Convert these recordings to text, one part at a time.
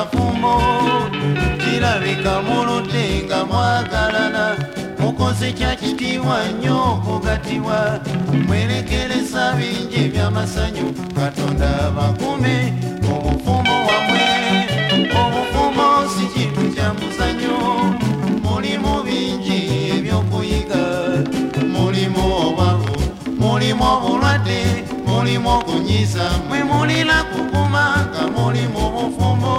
bafumbo kirabika mulutenga mwagalana mukoze kya kitiibwa nnyo okugatibwa mwerekeresa bingi by'amasanyu Katonda bakume obufumbo wamwe obufumbo si kintu kya muzanyo mulimu bingi ebyokuyiga mulimu obwavu mulimu obulwadde mulimu okunyiza mwe mulina kukuma nga mulimu obufumbo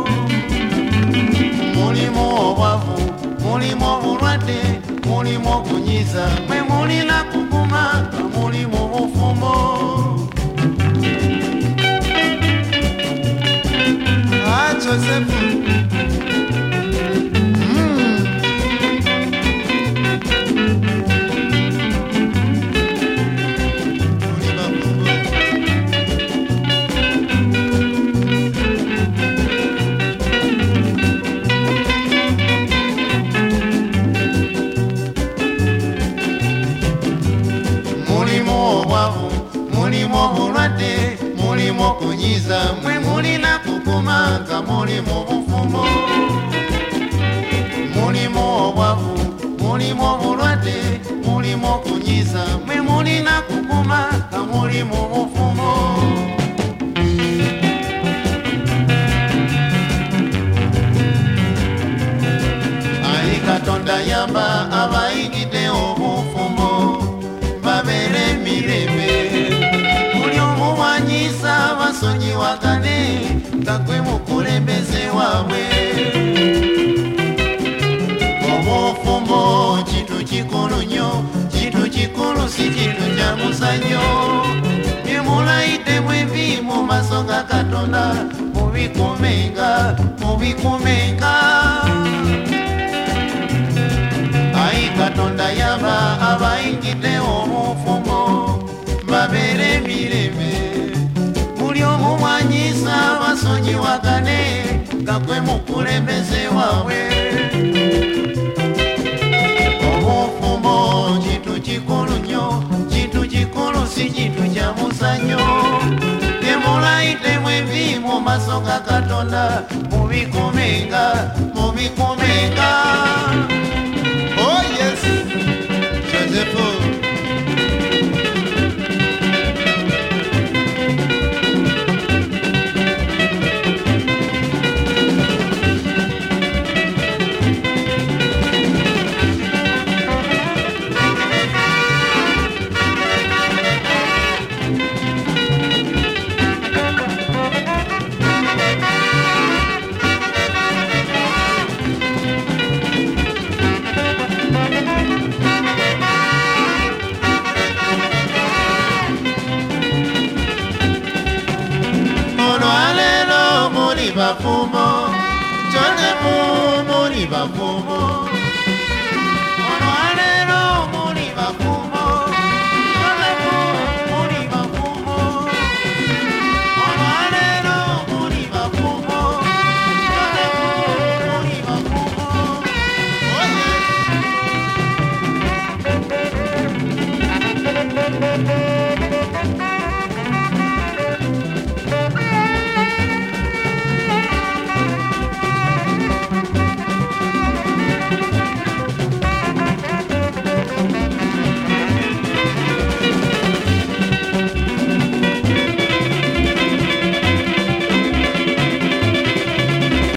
mulimu obwavu mulimu obulwadde mulimu okunyiza mwe mulina kukuma nga mulimu obufumbo Joseph mulimu obulwadde mulimu okunyiza mwe mulina kukuma nga mulimu obufumbo mulimu obwavu mulimu obulwadde mulimu okunyiza mwe mulina kukuma nga mulimu obufumbo ayi Katonda yamba abayigidde obufumbo babeere emirembe basonyiwagane nga gwe mukulembeze waabwe obufumbo kintu kikulu nnyo kintu kikulu si kintu kya muzanyo bye mulayidemu ebi mu maaso ga Katonda mubikumenga ayi Katonda yaba abayingidde obufumbo babeere emirembe omumwanyisa basonyiwagane nga gwe mukulembeze waabwe obufumbo kintu kikulu nnyo kintu kikulu si kintu kya muzanyo bye mulayidemu ebi mu maaso ga Katonda mubikumenga Oh yes Joseph bafumbo, Joseph muri bafumbo.